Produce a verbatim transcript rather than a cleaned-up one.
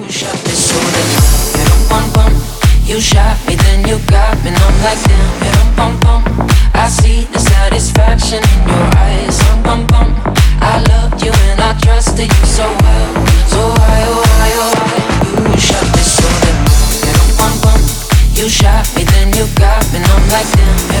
shot me so then you bum bum. You shot me, then you got me, and I'm like damn, you bum bum. I see the satisfaction in your eyes, um, bum bum. I loved you and I trusted you so well, so why, oh why, oh why? You shot me so then you bum bum. You shot me, then you got me, and I'm like damn.